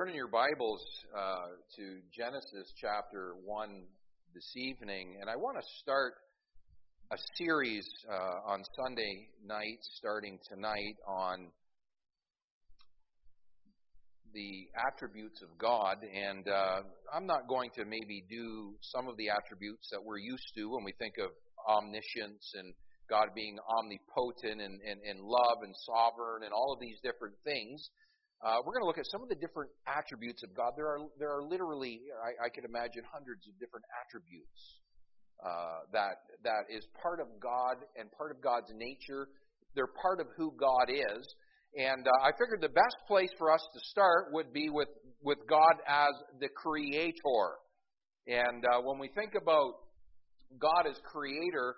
Turn in your Bibles to Genesis chapter 1 this evening, and I want to start a series on Sunday nights, starting tonight, on the attributes of God. And I'm not going to maybe do some of the attributes that we're used to when we think of omniscience and God being omnipotent and love and sovereign and all of these different things. We're going to look at some of the different attributes of God. There are literally, I can imagine, hundreds of different attributes that is part of God and part of God's nature. They're part of who God is. And I figured the best place for us to start would be with God as the Creator. And when we think about God as Creator,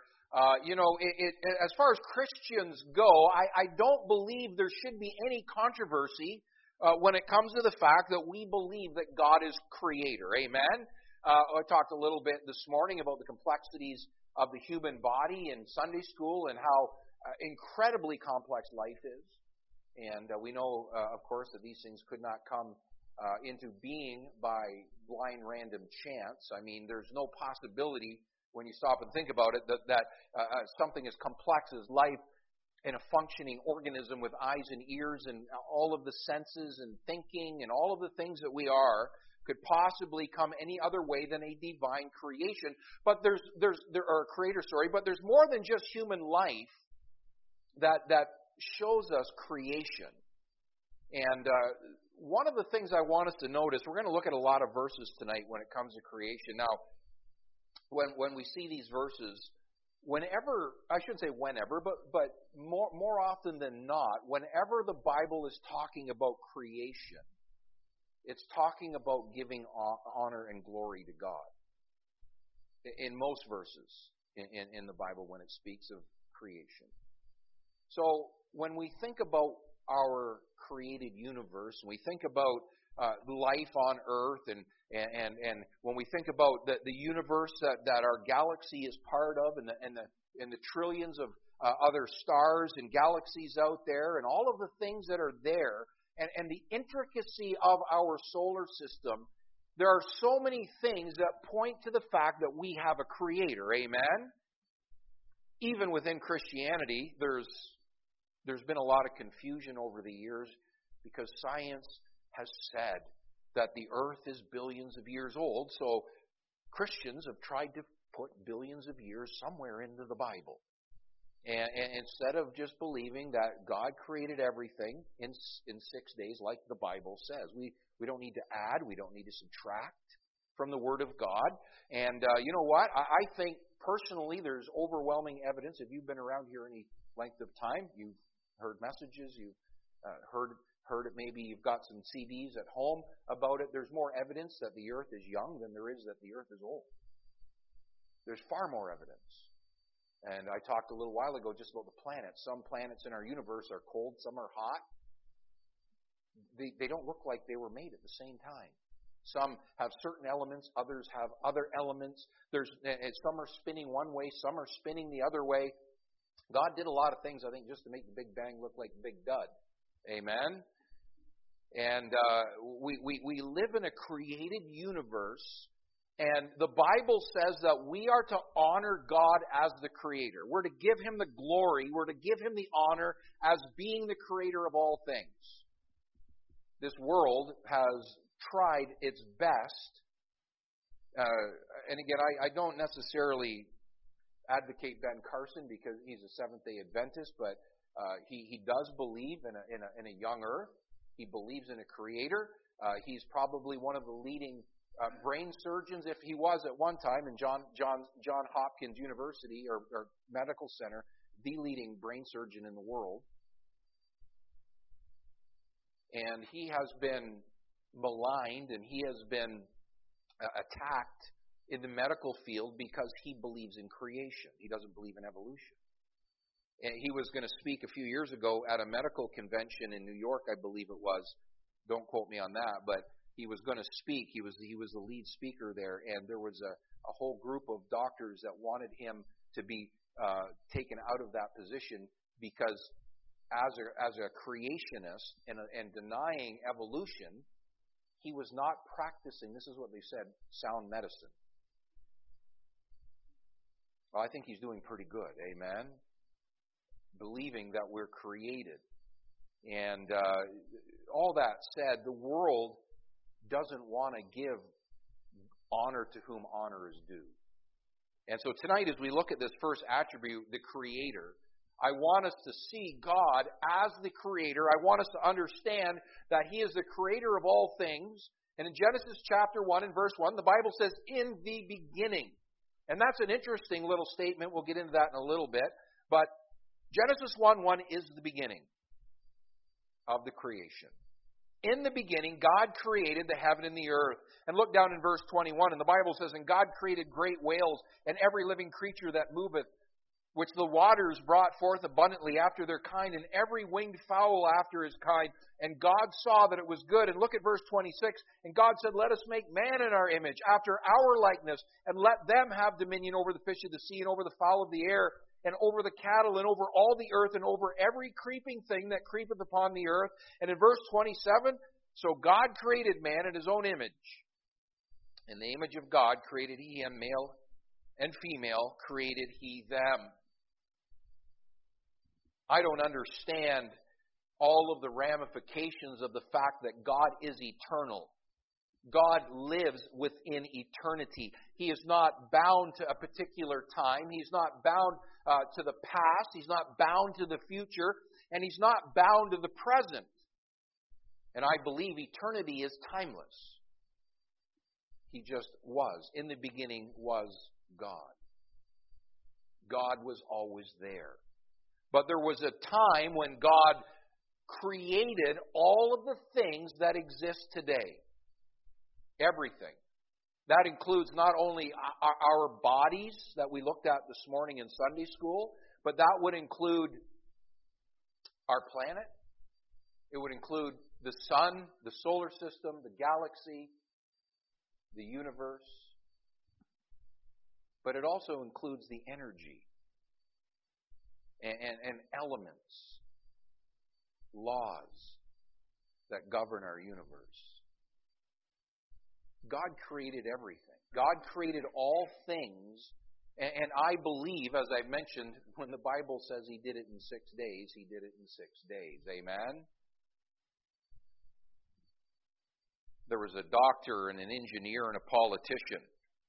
as far as Christians go, I don't believe there should be any controversy when it comes to the fact that we believe that God is Creator. Amen? I talked a little bit this morning about the complexities of the human body in Sunday school and how incredibly complex life is. And we know, of course, that these things could not come into being by blind random chance. I mean, there's no possibility, when you stop and think about it, that something as complex as life and a functioning organism with eyes and ears and all of the senses and thinking and all of the things that we are could possibly come any other way than a divine creation. But there's a creator story, but there's more than just human life that shows us creation. And one of the things I want us to notice, we're going to look at a lot of verses tonight when it comes to creation. Now, when we see these verses, whenever, I shouldn't say whenever, but more often than not, whenever the Bible is talking about creation, it's talking about giving honor and glory to God. In most verses in the Bible when it speaks of creation. So when we think about our created universe, and we think about life on Earth, and when we think about the universe that our galaxy is part of, and the trillions of other stars and galaxies out there, and all of the things that are there, and the intricacy of our solar system, there are so many things that point to the fact that we have a Creator. Amen? Even within Christianity, there's been a lot of confusion over the years because science has said that the earth is billions of years old. So Christians have tried to put billions of years somewhere into the Bible. And instead of just believing that God created everything in 6 days like the Bible says. We don't need to add. We don't need to subtract from the Word of God. And you know what? I think personally there's overwhelming evidence. If you've been around here any length of time, you've heard messages, you've heard it, maybe you've got some CDs at home about it. There's more evidence that the earth is young than there is that the earth is old. There's far more evidence. And I talked a little while ago just about the planets. Some planets in our universe are cold, some are hot. They don't look like they were made at the same time. Some have certain elements, others have other elements. Some are spinning one way, some are spinning the other way. God did a lot of things, I think, just to make the Big Bang look like Big Dud. Amen? And we live in a created universe, and the Bible says that we are to honor God as the Creator. We're to give Him the glory. We're to give Him the honor as being the Creator of all things. This world has tried its best. And again, I don't necessarily advocate Ben Carson because he's a Seventh-day Adventist, but he does believe in a young earth. He believes in a Creator. He's probably one of the leading brain surgeons, if he was at one time, in John Hopkins University or Medical Center, the leading brain surgeon in the world. And he has been maligned and he has been attacked in the medical field because he believes in creation. He doesn't believe in evolution. And he was going to speak a few years ago at a medical convention in New York, I believe it was. Don't quote me on that, but he was going to speak. He was the lead speaker there, and there was a whole group of doctors that wanted him to be taken out of that position because as a creationist and denying evolution, he was not practicing, this is what they said, sound medicine. Well, I think he's doing pretty good, amen? Believing that we're created. And all that said, the world doesn't want to give honor to whom honor is due. And so tonight, as we look at this first attribute, the Creator, I want us to see God as the Creator. I want us to understand that He is the Creator of all things. And in Genesis chapter 1 and verse 1, the Bible says, in the beginning. And that's an interesting little statement. We'll get into that in a little bit. But Genesis 1:1 is the beginning of the creation. In the beginning, God created the heaven and the earth. And look down in verse 21, and the Bible says, and God created great whales and every living creature that moveth, which the waters brought forth abundantly after their kind, and every winged fowl after his kind. And God saw that it was good. And look at verse 26. And God said, let us make man in our image, after our likeness, and let them have dominion over the fish of the sea, and over the fowl of the air, and over the cattle, and over all the earth, and over every creeping thing that creepeth upon the earth. And in verse 27, so God created man in his own image. In the image of God created he him, male and female created he them. I don't understand all of the ramifications of the fact that God is eternal. God lives within eternity. He is not bound to a particular time. He's not bound to the past. He's not bound to the future. And He's not bound to the present. And I believe eternity is timeless. He just was. In the beginning was God. God was always there. But there was a time when God created all of the things that exist today. Everything. That includes not only our bodies that we looked at this morning in Sunday school, but that would include our planet. It would include the sun, the solar system, the galaxy, the universe. But it also includes the energy and elements, laws that govern our universe. God created everything. God created all things, and I believe, as I mentioned, when the Bible says He did it in 6 days, He did it in 6 days. Amen? There was a doctor and an engineer and a politician.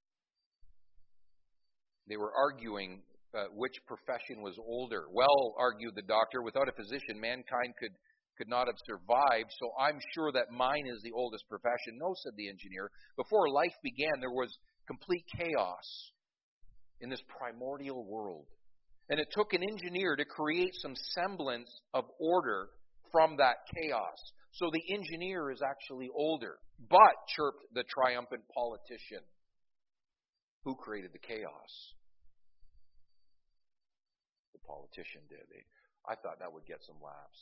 They were arguing which profession was older. Well, argued the doctor, without a physician, mankind could not have survived, so I'm sure that mine is the oldest profession. No, said the engineer. Before life began, there was complete chaos in this primordial world. And it took an engineer to create some semblance of order from that chaos. So the engineer is actually older. But, chirped the triumphant politician, who created the chaos? The politician did. I thought that would get some laughs.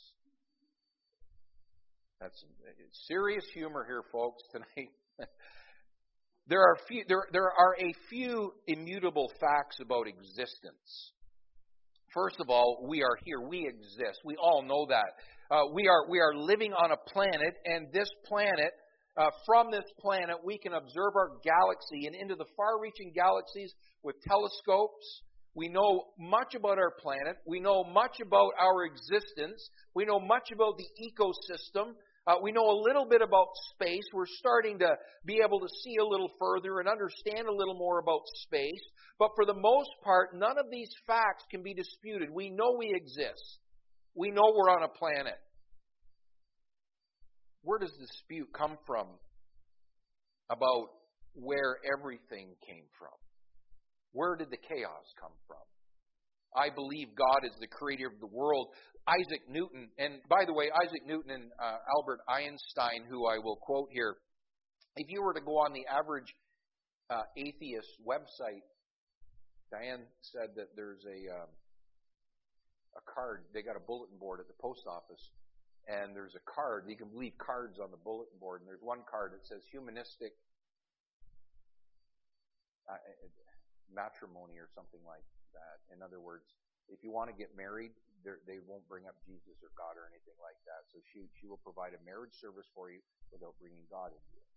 That's serious humor here, folks, tonight. There are a few immutable facts about existence. First of all, we are here. We exist. We all know that. We are living on a planet, and this planet, from this planet, we can observe our galaxy and into the far-reaching galaxies with telescopes. We know much about our planet. We know much about our existence. We know much about the ecosystem. We know a little bit about space. We're starting to be able to see a little further and understand a little more about space. But for the most part, none of these facts can be disputed. We know we exist. We know we're on a planet. Where does the dispute come from about where everything came from? Where did the chaos come from? I believe God is the creator of the world. Isaac Newton, and by the way, Isaac Newton and Albert Einstein, who I will quote here, if you were to go on the average atheist website, Diane said that there's a card. They got a bulletin board at the post office, and there's a card. You can leave cards on the bulletin board, and there's one card that says humanistic matrimony or something like that. In other words, if you want to get married, they won't bring up Jesus or God or anything like that. So she will provide a marriage service for you without bringing God into it.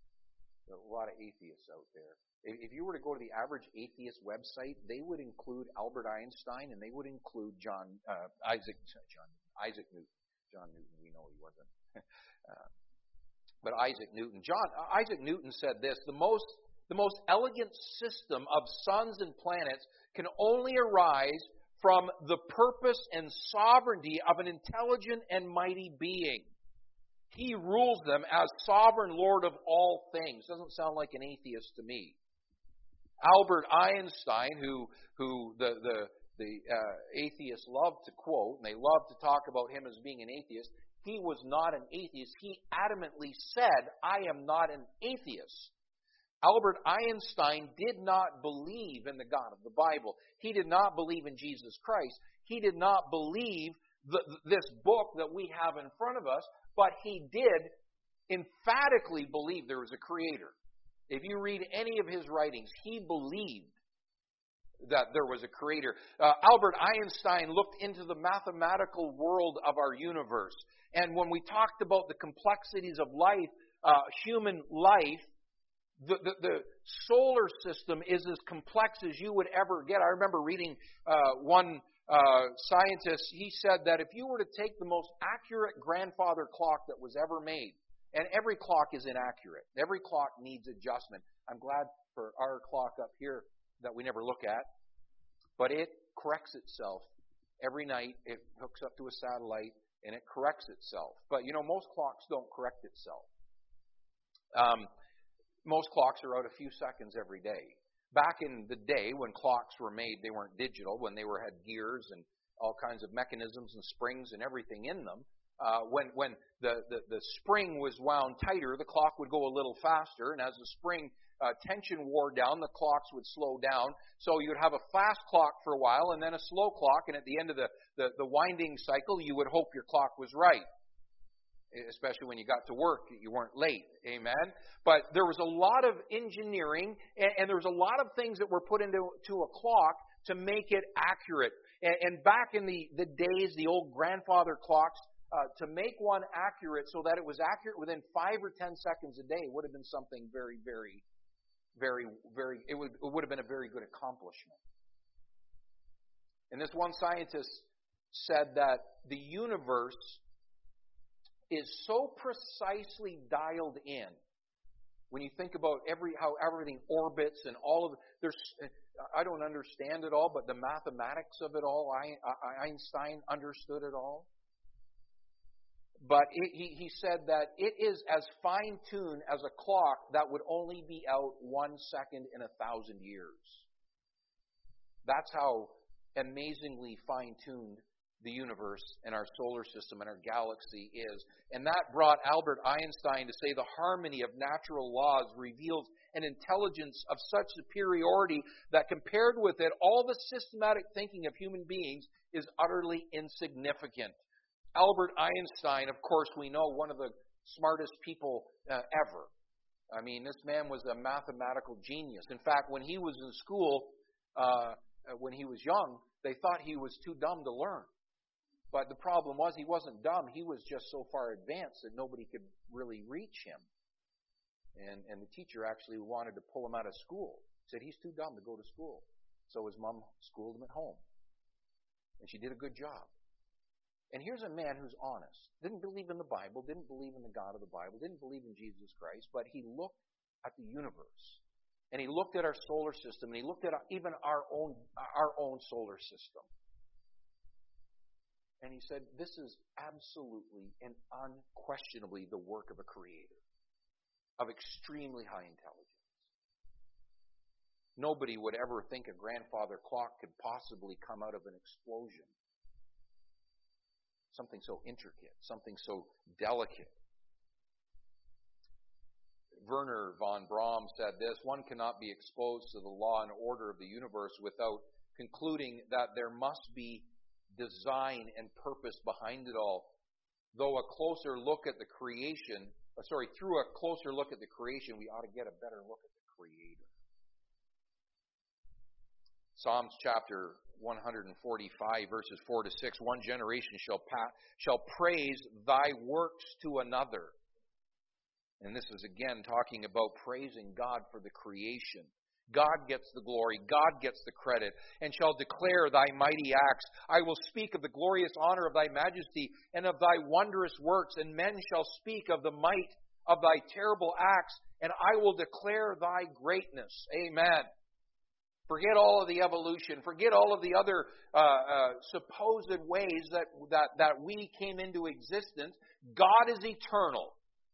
There are a lot of atheists out there. If you were to go to the average atheist website, they would include Albert Einstein and they would include Isaac Newton. John Newton, we know he wasn't. But Isaac Newton. Isaac Newton said this: the most elegant system of suns and planets can only arise from the purpose and sovereignty of an intelligent and mighty being. He rules them as sovereign Lord of all things. Doesn't sound like an atheist to me. Albert Einstein, who the atheists love to quote, and they love to talk about him as being an atheist, he was not an atheist. He adamantly said, "I am not an atheist." Albert Einstein did not believe in the God of the Bible. He did not believe in Jesus Christ. He did not believe this book that we have in front of us, but he did emphatically believe there was a creator. If you read any of his writings, he believed that there was a creator. Albert Einstein looked into the mathematical world of our universe. And when we talked about the complexities of life, human life, the solar system is as complex as you would ever get. I remember reading one scientist. He said that if you were to take the most accurate grandfather clock that was ever made, and every clock is inaccurate, every clock needs adjustment. I'm glad for our clock up here that we never look at, but it corrects itself every night. It hooks up to a satellite and it corrects itself. But most clocks don't correct itself. Most clocks are out a few seconds every day. Back in the day when clocks were made, they weren't digital, when they had gears and all kinds of mechanisms and springs and everything in them. When the spring was wound tighter, the clock would go a little faster, and as the spring tension wore down, the clocks would slow down. So you'd have a fast clock for a while, and then a slow clock, and at the end of the winding cycle, you would hope your clock was right. Especially when you got to work, you weren't late. Amen? But there was a lot of engineering, and there was a lot of things that were put into a clock to make it accurate. And back in the days, the old grandfather clocks, to make one accurate so that it was accurate within 5 or 10 seconds a day would have been something very, very, very, very, it would have been a very good accomplishment. And this one scientist said that the universe is so precisely dialed in. When you think about how everything orbits and all of I don't understand it all, but the mathematics of it all, Einstein understood it all. But he said that it is as fine-tuned as a clock that would only be out 1 second in 1,000 years. That's how amazingly fine-tuned the universe and our solar system and our galaxy is. And that brought Albert Einstein to say the harmony of natural laws reveals an intelligence of such superiority that compared with it, all the systematic thinking of human beings is utterly insignificant. Albert Einstein, of course, we know, one of the smartest people ever. I mean, this man was a mathematical genius. In fact, when he was in school, when he was young, they thought he was too dumb to learn. But the problem was he wasn't dumb. He was just so far advanced that nobody could really reach him. And the teacher actually wanted to pull him out of school. Said he's too dumb to go to school. So his mom schooled him at home. And she did a good job. And here's a man who's honest. Didn't believe in the Bible, didn't believe in the God of the Bible, didn't believe in Jesus Christ, but he looked at the universe. And he looked at our solar system, and he looked at even our own solar system. And he said, this is absolutely and unquestionably the work of a creator of extremely high intelligence. Nobody would ever think a grandfather clock could possibly come out of an explosion. Something so intricate, something so delicate. Werner von Braun said this: one cannot be exposed to the law and order of the universe without concluding that there must be design and purpose behind it all. Through a closer look at the creation, we ought to get a better look at the Creator. Psalms chapter 145, verses 4 to 6. One generation shall praise thy works to another. And this is again talking about praising God for the creation. God gets the glory, God gets the credit, and shall declare thy mighty acts. I will speak of the glorious honor of thy majesty and of thy wondrous works, and men shall speak of the might of thy terrible acts, and I will declare thy greatness. Amen. Forget all of the evolution. Forget all of the other supposed ways that we came into existence. God is eternal.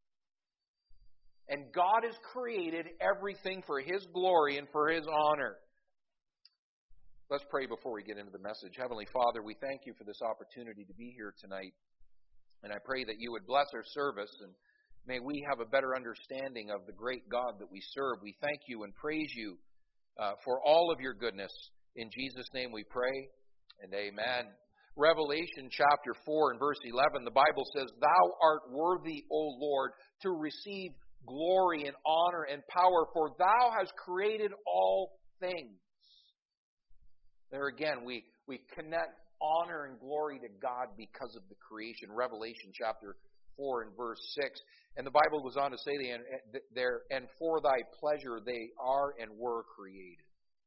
And God has created everything for His glory and for His honor. Let's pray before we get into the message. Heavenly Father, we thank You for this opportunity to be here tonight. And I pray that You would bless our service, and may we have a better understanding of the great God that we serve. We thank You and praise You for all of Your goodness. In Jesus' name we pray, and amen. Revelation chapter 4 and verse 11, the Bible says, Thou art worthy, O Lord, to receive glory and honor and power, for Thou hast created all things. There again, we connect honor and glory to God because of the creation. Revelation chapter 4 and verse 6. And the Bible goes on to say there, and for Thy pleasure they are and were created.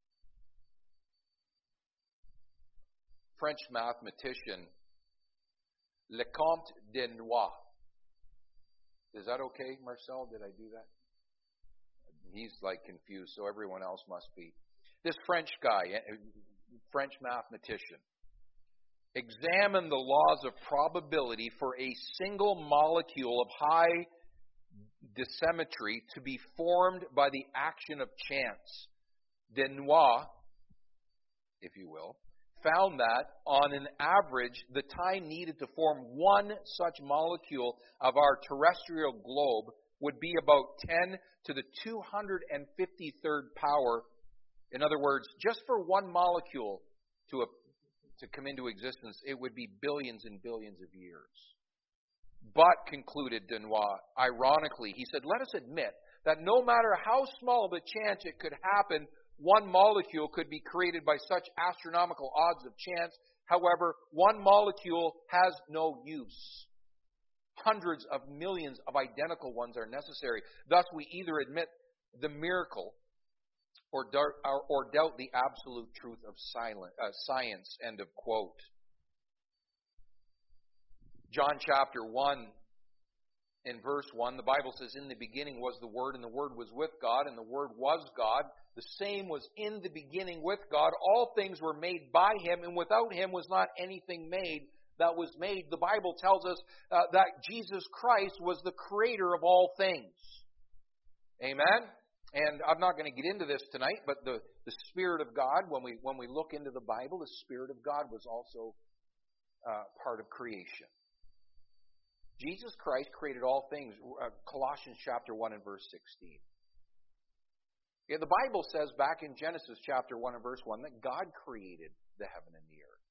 French mathematician Lecomte de Noix. Is that okay, Marcel? Did I do that? He's like confused, so everyone else must be. This French guy, French mathematician, examined the laws of probability for a single molecule of high dissymmetry to be formed by the action of chance. De Noix, if you will, found that, on an average, the time needed to form one such molecule of our terrestrial globe would be about 10 to the 253rd power. In other words, just for one molecule to come into existence, it would be billions and billions of years. But, concluded De Noix, ironically, he said, let us admit that no matter how small the chance it could happen, one molecule could be created by such astronomical odds of chance. However, one molecule has no use. Hundreds of millions of identical ones are necessary. Thus, we either admit the miracle or doubt the absolute truth of science. End of quote. John chapter 1 and verse 1, the Bible says, In the beginning was the Word, and the Word was with God, and the Word was God. The same was in the beginning with God. All things were made by Him, and without Him was not anything made that was made. The Bible tells us that Jesus Christ was the creator of all things. Amen? And I'm not going to get into this tonight, but the Spirit of God, when we look into the Bible, the Spirit of God was also part of creation. Jesus Christ created all things. Colossians chapter 1 and verse 16. Yeah, the Bible says back in Genesis chapter 1 and verse 1 that God created the heaven and the earth.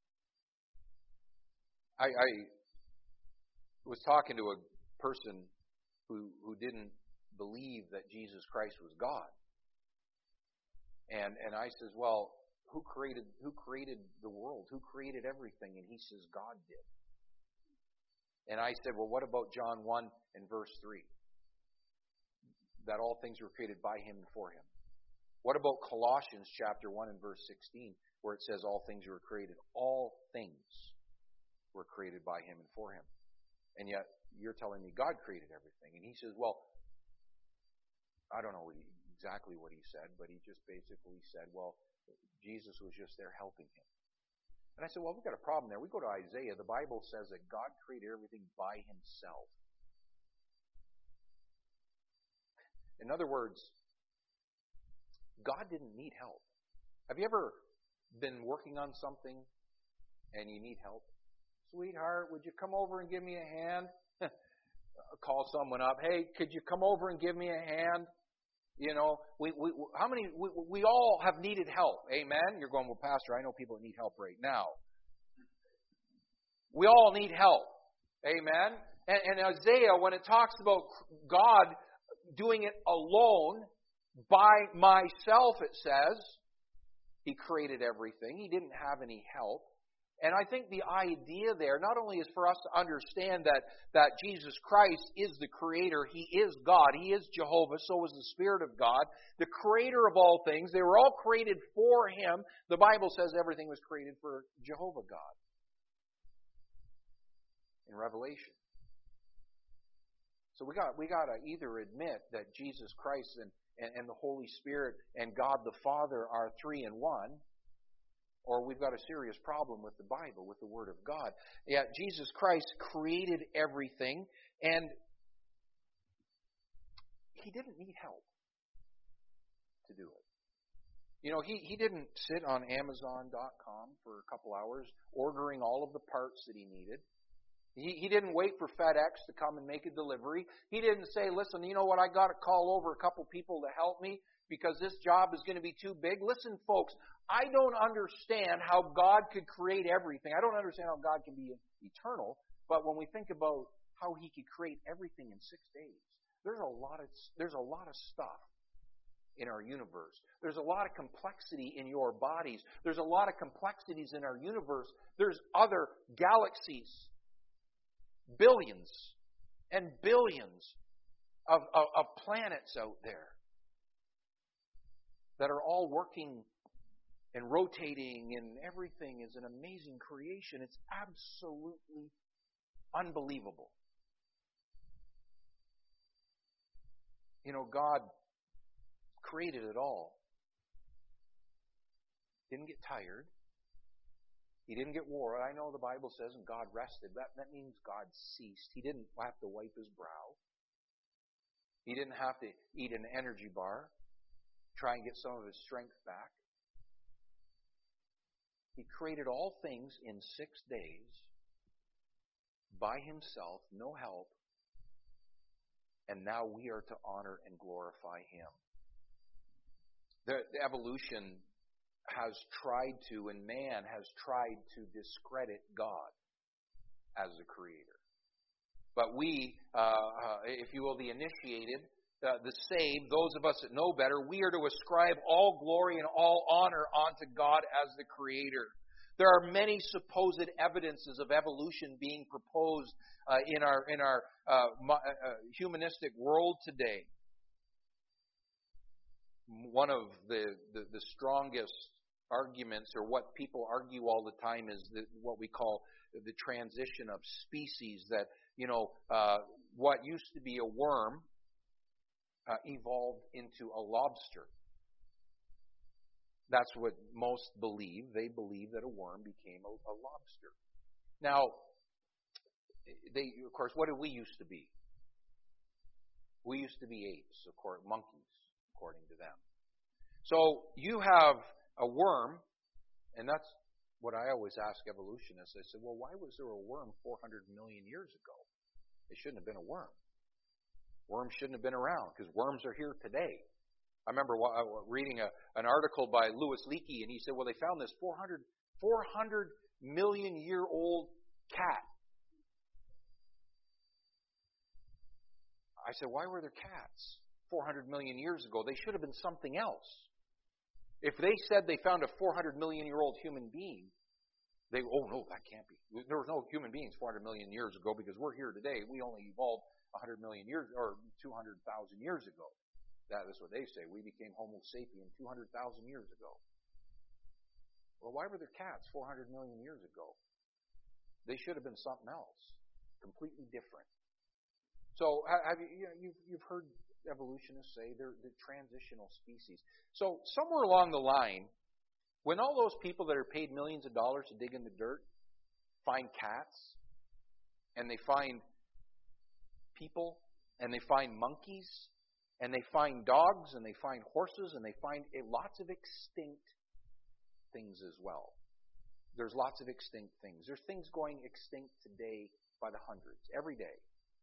I was talking to a person who didn't believe that Jesus Christ was God. And I says, well, who created the world? Who created everything? And he says, God did. And I said, well, what about John 1 and verse 3? That all things were created by Him and for Him. What about Colossians chapter 1 and verse 16, where it says all things were created? All things were created by Him and for Him. And yet, you're telling me God created everything. And he says, well, I don't know exactly what he said, but he just basically said, well, Jesus was just there helping him. And I said, well, we've got a problem there. We go to Isaiah. The Bible says that God created everything by Himself. In other words, God didn't need help. Have you ever been working on something and you need help? Sweetheart, would you come over and give me a hand? Call someone up. Hey, could you come over and give me a hand? You know, we all have needed help. Amen? You're going, well, Pastor, I know people that need help right now. We all need help. Amen? And Isaiah, when it talks about God doing it alone, by myself, it says, He created everything. He didn't have any help. And I think the idea there not only is for us to understand that Jesus Christ is the Creator, He is God, He is Jehovah, so is the Spirit of God, the Creator of all things. They were all created for Him. The Bible says everything was created for Jehovah God in Revelation. So we got to either admit that Jesus Christ and the Holy Spirit and God the Father are three in one, or we've got a serious problem with the Bible, with the Word of God. Yeah, Jesus Christ created everything, and He didn't need help to do it. You know, He didn't sit on Amazon.com for a couple hours ordering all of the parts that He needed. He didn't wait for FedEx to come and make a delivery. He didn't say, listen, you know what, I got to call over a couple people to help me because this job is going to be too big. Listen, folks, I don't understand how God could create everything. I don't understand how God can be eternal. But when we think about how He could create everything in 6 days, there's a lot of stuff in our universe. There's a lot of complexity in your bodies. There's a lot of complexities in our universe. There's other galaxies. Billions and billions of planets out there that are all working and rotating, and everything is an amazing creation. It's absolutely unbelievable. You know, God created it all. Didn't get tired. He didn't get wore. I know the Bible says, and God rested. That means God ceased. He didn't have to wipe His brow. He didn't have to eat an energy bar, try and get some of His strength back. He created all things in 6 days by Himself, no help, and now we are to honor and glorify Him. The evolution has tried to, and man has tried to discredit God as the Creator. But we, if you will, the initiated, the saved, those of us that know better, we are to ascribe all glory and all honor unto God as the Creator. There are many supposed evidences of evolution being proposed in our humanistic world today. One of the strongest arguments, or what people argue all the time, is what we call the transition of species. That, you know, what used to be a worm evolved into a lobster. That's what most believe. They believe that a worm became a lobster. Now, of course, what did we used to be? We used to be apes, of course, monkeys, according to them. So you have a worm, and that's what I always ask evolutionists. I said, well, why was there a worm 400 million years ago? It shouldn't have been a worm. Worms shouldn't have been around, because worms are here today. I remember reading an article by Louis Leakey, and he said, well, they found this 400 million-year-old cat. I said, why were there cats 400 million years ago? They should have been something else. If they said they found a 400 million-year-old human being, oh no, that can't be. There was no human beings 400 million years ago, because we're here today. We only evolved 100 million years, or 200,000 years ago. That is what they say. We became Homo sapien 200,000 years ago. Well, why were there cats 400 million years ago? They should have been something else, completely different. So, you've heard evolutionists say they're transitional species. So, somewhere along the line, when all those people that are paid millions of dollars to dig in the dirt find cats, and they find people, and they find monkeys, and they find dogs, and they find horses, and they find lots of extinct things as well. There's lots of extinct things. There's things going extinct today by the hundreds, every day.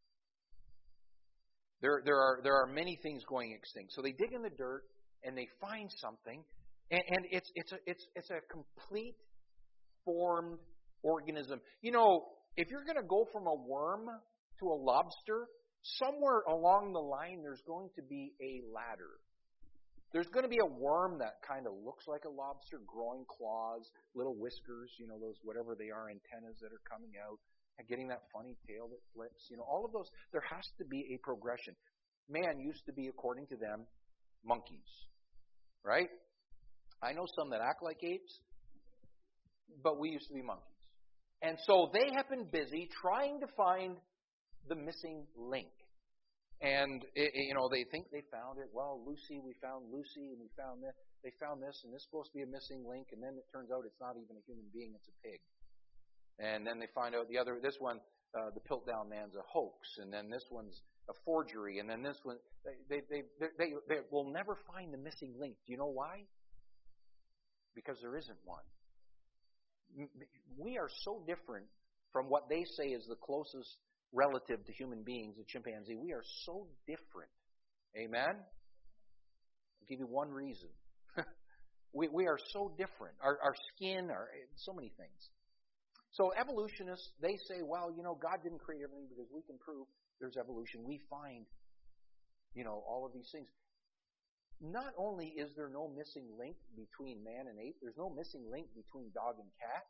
There are many things going extinct. So they dig in the dirt and they find something, and it's a complete formed organism. You know, if you're going to go from a worm to a lobster, somewhere along the line there's going to be a ladder. There's going to be a worm that kind of looks like a lobster, growing claws, little whiskers, those whatever they are, antennas that are coming out, and getting that funny tail that flips. All of those. There has to be a progression. Man used to be, according to them, monkeys, right? I know some that act like apes, but we used to be monkeys. And so they have been busy trying to find the missing link. And, they think they found it. Well, Lucy, we found Lucy, and we found this. They found this, and this is supposed to be a missing link. And then it turns out it's not even a human being, it's a pig. And then they find out this one, the Piltdown Man's a hoax. And then this one's a forgery. And then this one, they will never find the missing link. Do you know why? Because there isn't one. We are so different from what they say is the closest relative to human beings, a chimpanzee. We are so different. Amen? I'll give you one reason. we are so different. Our skin, so many things. So evolutionists, they say, well, God didn't create everything because we can prove there's evolution. We find, all of these things. Not only is there no missing link between man and ape, there's no missing link between dog and cat.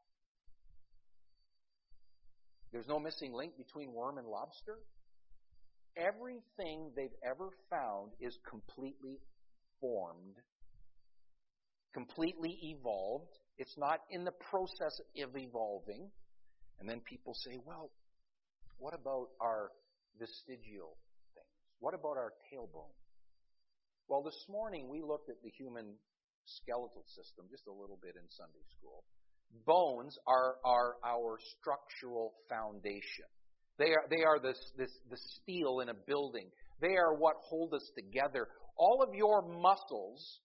There's no missing link between worm and lobster. Everything they've ever found is completely formed, completely evolved. It's not in the process of evolving. And then people say, well, what about our vestigial things? What about our tailbone? Well, this morning we looked at the human skeletal system just a little bit in Sunday school. Bones are our structural foundation. They are the steel in a building. They are what hold us together. All of your muscles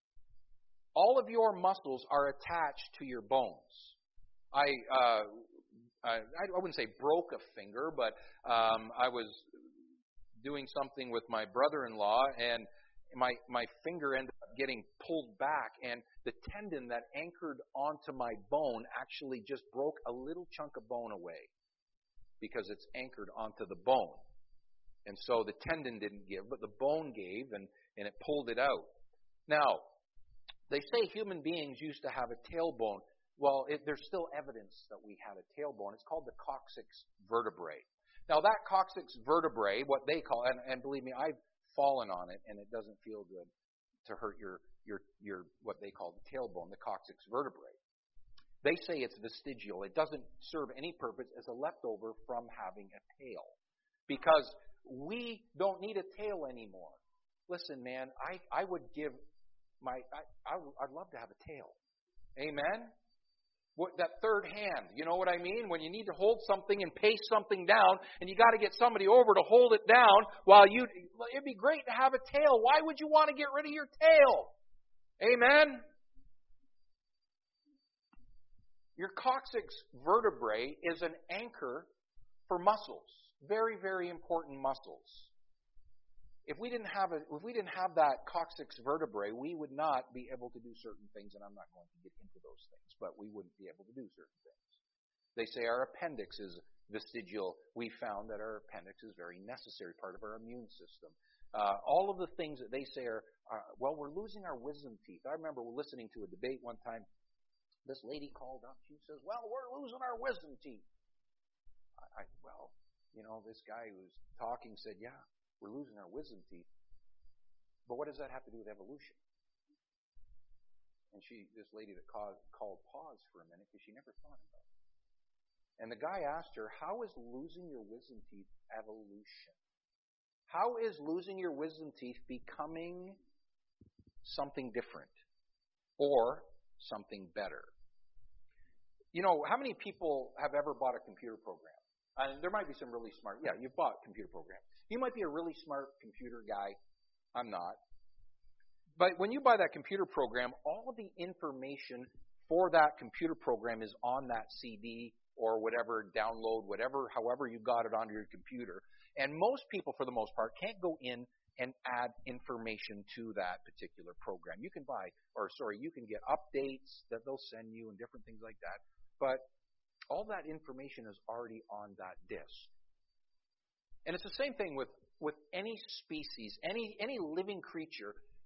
are attached to your bones. I wouldn't say broke a finger, but I was doing something with my brother-in-law, and my finger ended up getting pulled back, and the tendon that anchored onto my bone actually just broke a little chunk of bone away because it's anchored onto the bone. And so the tendon didn't give, but the bone gave, and it pulled it out. Now, they say human beings used to have a tailbone. Well, there's still evidence that we had a tailbone. It's called the coccyx vertebrae. Now, that coccyx vertebrae, what they call, and believe me, I've fallen on it, and it doesn't feel good to hurt your what they call the tailbone, the coccyx vertebrae. They say it's vestigial. It doesn't serve any purpose as a leftover from having a tail, because we don't need a tail anymore. Listen, man, I would give I'd love to have a tail. Amen? That third hand, you know what I mean? When you need to hold something and pace something down, and you got to get somebody over to hold it down it'd be great to have a tail. Why would you want to get rid of your tail? Amen? Your coccyx vertebrae is an anchor for muscles. Very, very important muscles. If we didn't have that coccyx vertebrae, we would not be able to do certain things, and I'm not going to get into those things, but we wouldn't be able to do certain things. They say our appendix is vestigial. We found that our appendix is very necessary, part of our immune system. All of the things that they say we're losing our wisdom teeth. I remember listening to a debate one time. This lady called up. She says, well, we're losing our wisdom teeth. This guy who was talking said, yeah, we're losing our wisdom teeth. But what does that have to do with evolution? And this lady that called paused for a minute because she never thought about it. And the guy asked her, how is losing your wisdom teeth evolution? How is losing your wisdom teeth becoming something different or something better? How many people have ever bought a computer program? There might be some really smart. Yeah, you've bought a computer program. You might be a really smart computer guy. I'm not. But when you buy that computer program, all of the information for that computer program is on that CD or whatever, however you got it onto your computer. And most people, for the most part, can't go in and add information to that particular program. You can get updates that they'll send you and different things like that. But all that information is already on that disk. And it's the same thing with any species, any living creature.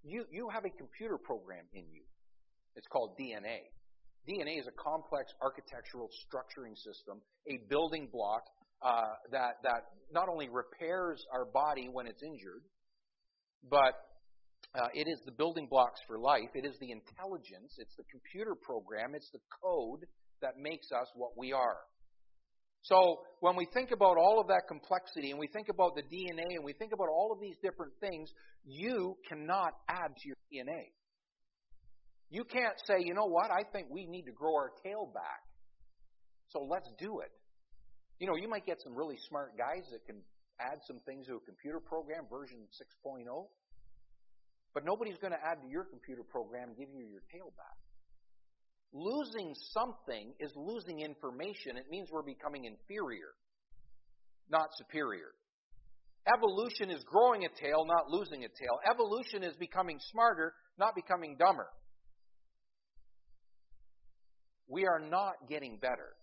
You have a computer program in you. It's called DNA. DNA is a complex architectural structuring system, a building block that not only repairs our body when it's injured, but it is the building blocks for life. It is the intelligence. It's the computer program. It's the code that makes us what we are. So when we think about all of that complexity, and we think about the DNA, and we think about all of these different things, you cannot add to your DNA. You can't say, you know what, I think we need to grow our tail back, so let's do it. You know, you might get some really smart guys that can add some things to a computer program, version 6.0, but nobody's going to add to your computer program and give you your tail back. Losing something is losing information. It means we're becoming inferior, not superior. Evolution is growing a tail, not losing a tail. Evolution is becoming smarter, not becoming dumber. We are not getting better.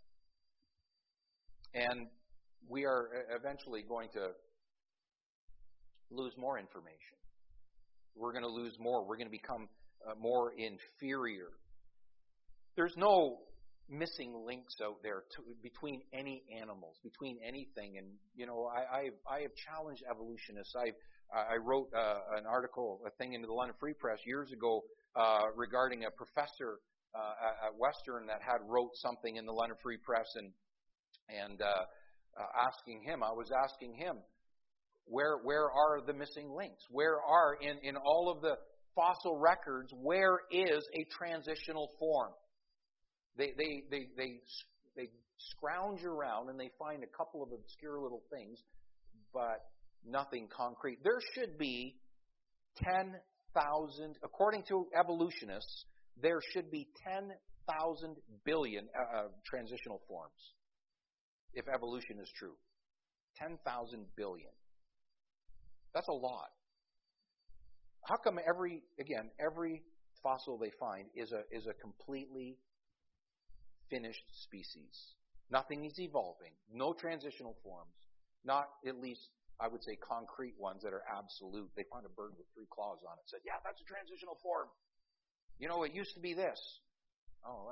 And we are eventually going to lose more information. We're going to lose more. We're going to become more inferior. There's no missing links out there between any animals, between anything. And, you know, I have challenged evolutionists. I wrote an article, a thing into the London Free Press years ago regarding a professor at Western that had wrote something in the London Free Press and asking him, I was asking him, where are the missing links? Where are, in all of the fossil records, where is a transitional form? They scrounge around and they find a couple of obscure little things, but nothing concrete. There should be 10,000, according to evolutionists, there should be 10,000 billion transitional forms, if evolution is true. 10,000 billion. That's a lot. How come every fossil they find is a completely finished species? Nothing is evolving. No transitional forms. Not, at least, I would say, concrete ones that are absolute. They found a bird with 3 claws on it. Said, yeah, that's a transitional form. You know, it used to be this. Oh,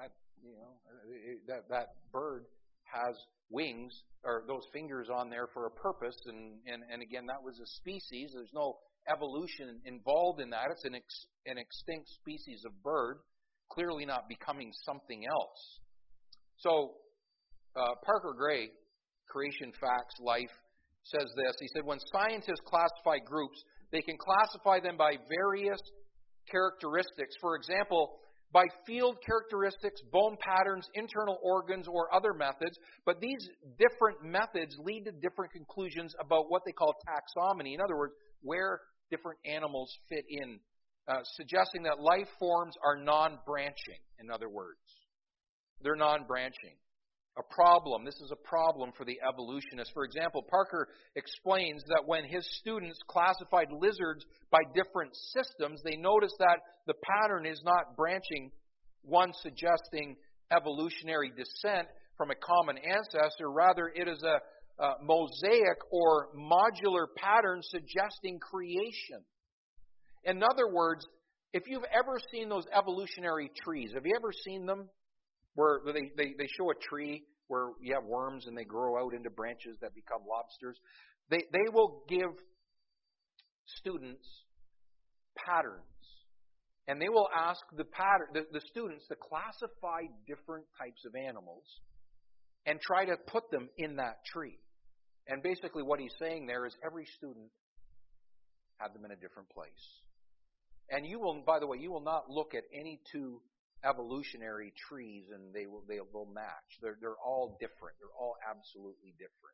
that bird has wings, or those fingers on there for a purpose, and again, that was a species. There's no evolution involved in that. It's an extinct species of bird, clearly not becoming something else. So, Parker Gray, Creation Facts Life, says this. He said, when scientists classify groups, they can classify them by various characteristics. For example, by field characteristics, bone patterns, internal organs, or other methods. But these different methods lead to different conclusions about what they call taxonomy. In other words, where different animals fit in, suggesting that life forms are non-branching, in other words. They're non-branching. A problem. This is a problem for the evolutionists. For example, Parker explains that when his students classified lizards by different systems, they noticed that the pattern is not branching, one suggesting evolutionary descent from a common ancestor. Rather, it is a mosaic or modular pattern suggesting creation. In other words, if you've ever seen those evolutionary trees, have you ever seen them? Where they show a tree where you have worms and they grow out into branches that become lobsters. They will give students patterns. And they will ask the students to classify different types of animals and try to put them in that tree. And basically what he's saying there is every student had them in a different place. And you will, by the way, you will not look at any two evolutionary trees and they will match. They're all different. They're all absolutely different.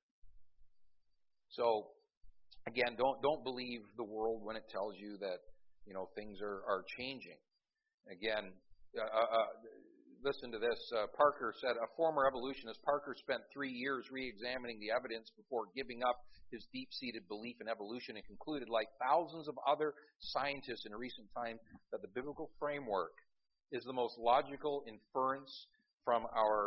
So again, don't believe the world when it tells you that things are changing. Again, listen to this. Parker said, a former evolutionist, Parker spent 3 years re-examining the evidence before giving up his deep-seated belief in evolution and concluded, like thousands of other scientists in recent time, that the biblical framework is the most logical inference from our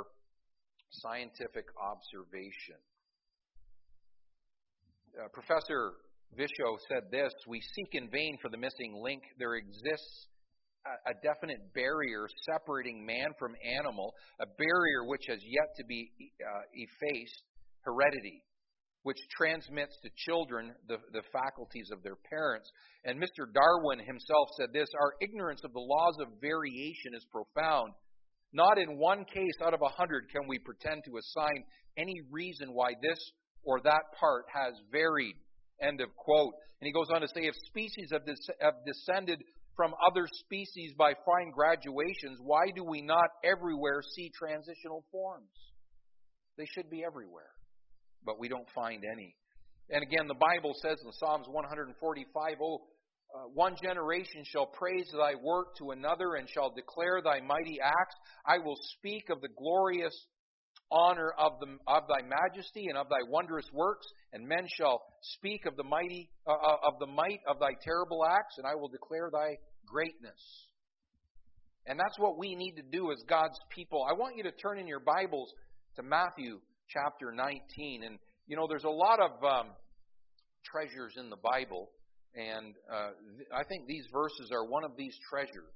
scientific observation. Professor Visho said this: "We seek in vain for the missing link. There exists a definite barrier separating man from animal, a barrier which has yet to be effaced, heredity, which transmits to children the faculties of their parents." And Mr. Darwin himself said this: "Our ignorance of the laws of variation is profound. Not in one case out of 100 can we pretend to assign any reason why this or that part has varied." End of quote. And he goes on to say, if species have descended from other species by fine graduations, why do we not everywhere see transitional forms? They should be everywhere, but we don't find any. And again, the Bible says in Psalms 145, one generation shall praise thy work to another and shall declare thy mighty acts. I will speak of the glorious honor of thy majesty and of thy wondrous works, and men shall speak of the might of thy terrible acts, and I will declare thy greatness. And that's what we need to do as God's people. I want you to turn in your Bibles to Matthew chapter 19. And, there's a lot of treasures in the Bible, and I think these verses are one of these treasures.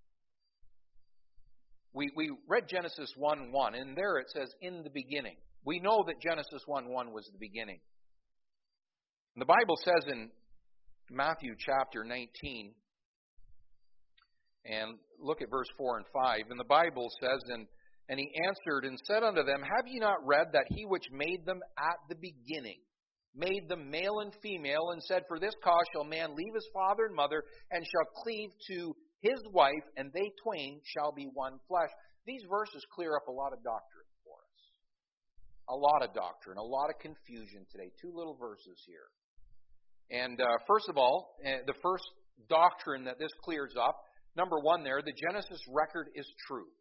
We read Genesis 1:1, and there it says, in the beginning. We know that Genesis 1:1 was the beginning. And the Bible says in Matthew chapter 19, and look at verse 4 and 5, and the Bible says, and he answered and said unto them, have ye not read that he which made them at the beginning made them male and female, and said, for this cause shall man leave his father and mother, and shall cleave to his wife, and they twain shall be one flesh. These verses clear up a lot of doctrine for us. A lot of doctrine, a lot of confusion today. Two little verses here. And first of all, the first doctrine that this clears up, number one there, the Genesis record is true.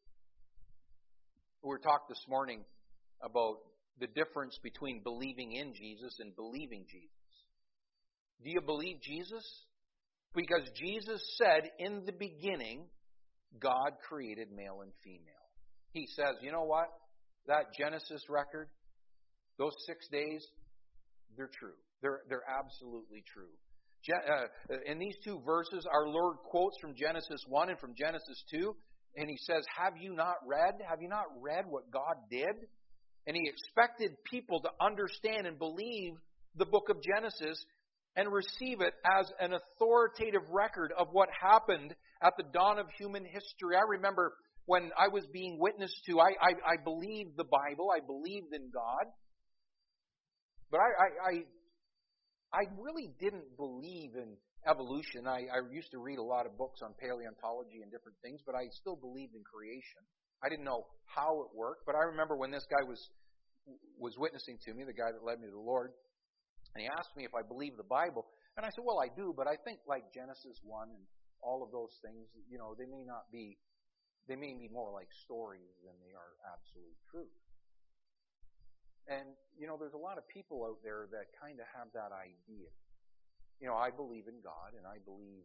We were talked this morning about the difference between believing in Jesus and believing Jesus. Do you believe Jesus? Because Jesus said in the beginning, God created male and female. He says, you know what? That Genesis record, those 6 days, they're true. They're absolutely true. In these two verses, our Lord quotes from Genesis 1 and from Genesis 2, and he says, have you not read? Have you not read what God did? And he expected people to understand and believe the book of Genesis and receive it as an authoritative record of what happened at the dawn of human history. I remember when I was being witnessed to, I believed the Bible, I believed in God, but I really didn't believe in evolution. I used to read a lot of books on paleontology and different things, but I still believed in creation. I didn't know how it worked, but I remember when this guy was witnessing to me, the guy that led me to the Lord, and he asked me if I believe the Bible, and I said, well, I do, but I think like Genesis 1 and all of those things, they may be more like stories than they are absolute truth. And, there's a lot of people out there that kind of have that idea. I believe in God and I believe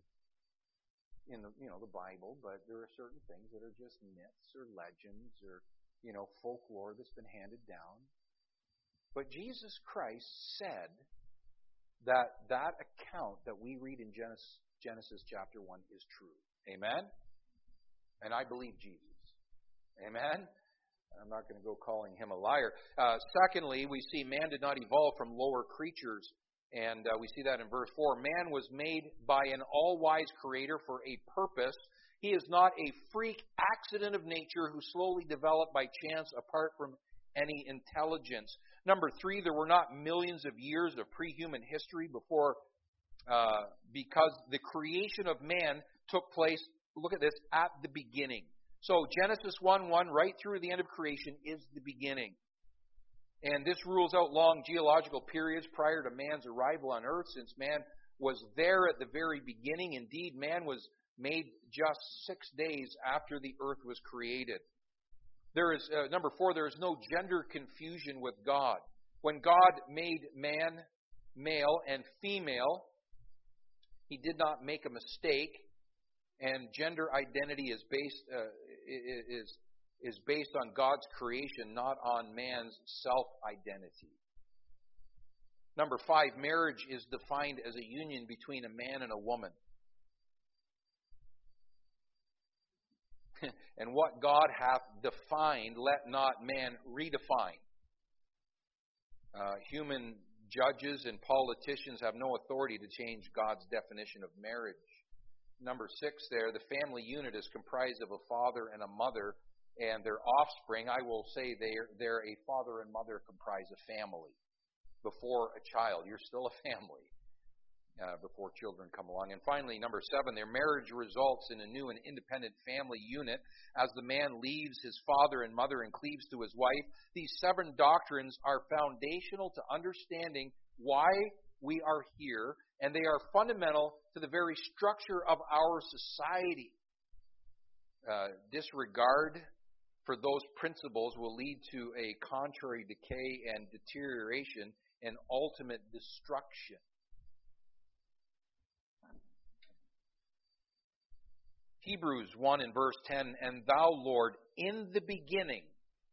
in the Bible, but there are certain things that are just myths or legends or, folklore that's been handed down. But Jesus Christ said that account that we read in Genesis chapter 1 is true. Amen? And I believe Jesus. Amen? I'm not going to go calling him a liar. Secondly, we see man did not evolve from lower creatures. And we see that in verse 4. Man was made by an all-wise creator for a purpose. He is not a freak accident of nature who slowly developed by chance apart from any intelligence. Number 3, there were not millions of years of pre-human history before, because the creation of man took place, look at this, at the beginning. So Genesis 1:1 right through the end of creation is the beginning. And this rules out long geological periods prior to man's arrival on earth, since man was there at the very beginning. Indeed, man was made just 6 days after the earth was created. There is, number 4, there is no gender confusion with God. When God made man, male and female, he did not make a mistake, and gender identity is based on God's creation, not on man's self-identity. Number 5, marriage is defined as a union between a man and a woman. And what God hath defined, let not man redefine. Human judges and politicians have no authority to change God's definition of marriage. Number 6 there, the family unit is comprised of a father and a mother and their offspring. I will say they're a father and mother comprise a family. Before a child, you're still a family before children come along. And finally, number 7, their marriage results in a new and independent family unit as the man leaves his father and mother and cleaves to his wife. These 7 doctrines are foundational to understanding why we are here, and they are fundamental to the very structure of our society. Disregard for those principles will lead to a contrary decay and deterioration and ultimate destruction. Hebrews 1 and verse 10, and thou, Lord, in the beginning,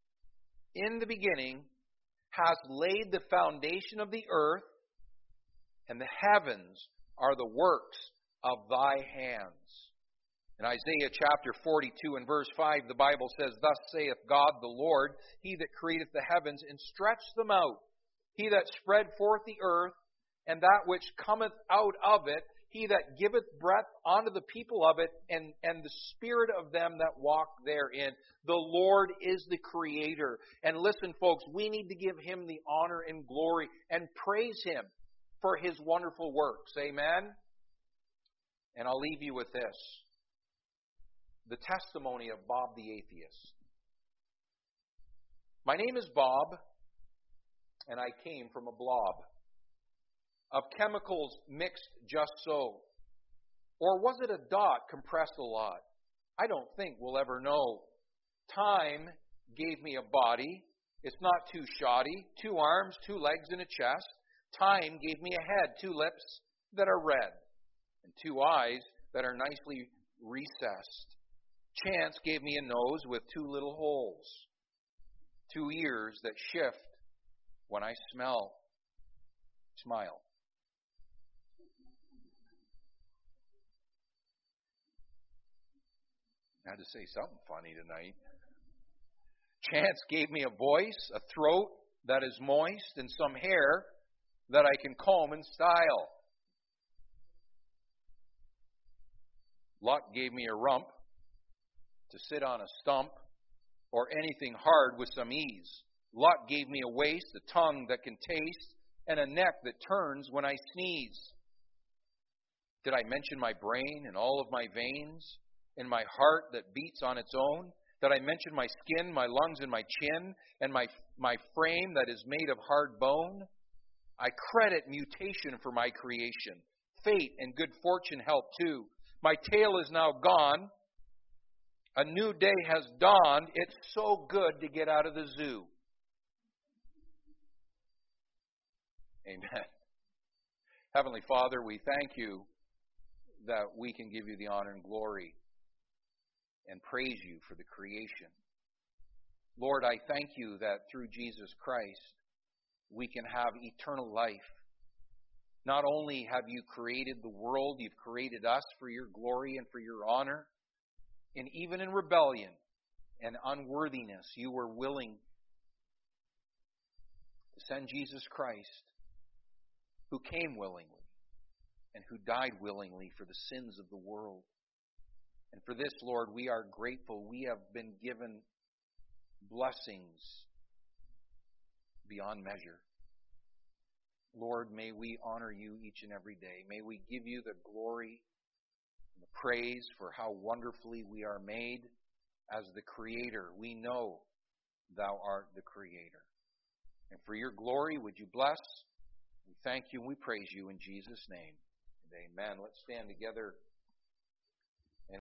hast laid the foundation of the earth, and the heavens are the works of thy hands. In Isaiah chapter 42 and verse 5, the Bible says, thus saith God the Lord, he that createth the heavens and stretched them out, he that spread forth the earth, and that which cometh out of it, he that giveth breath unto the people of it, and the spirit of them that walk therein. The Lord is the Creator. And listen, folks, we need to give Him the honor and glory and praise Him for His wonderful works. Amen? And I'll leave you with this. The testimony of Bob the Atheist. My name is Bob, and I came from a blob of chemicals mixed just so. Or was it a dot compressed a lot? I don't think we'll ever know. Time gave me a body. It's not too shoddy. 2 arms, 2 legs, and a chest. Time gave me a head, 2 lips that are red, and 2 eyes that are nicely recessed. Chance gave me a nose with 2 little holes. 2 ears that shift when I smile. I had to say something funny tonight. Chance gave me a voice, a throat that is moist, and some hair that I can comb and style. Luck gave me a rump to sit on a stump, or anything hard with some ease. Luck gave me a waist, a tongue that can taste, and a neck that turns when I sneeze. Did I mention my brain and all of my veins, and my heart that beats on its own? Did I mention my skin, my lungs, and my chin, and my frame that is made of hard bone? I credit mutation for my creation. Fate and good fortune help too. My tail is now gone. A new day has dawned. It's so good to get out of the zoo. Amen. Heavenly Father, we thank you that we can give you the honor and glory and praise you for the creation. Lord, I thank you that through Jesus Christ we can have eternal life. Not only have you created the world, you've created us for your glory and for your honor. And even in rebellion and unworthiness, you were willing to send Jesus Christ, who came willingly and who died willingly for the sins of the world. And for this, Lord, we are grateful. We have been given blessings beyond measure. Lord, may we honor you each and every day. May we give you the glory and the praise for how wonderfully we are made as the Creator. We know thou art the Creator. And for your glory, would you bless? We thank you and we praise you in Jesus' name. And amen. Let's stand together.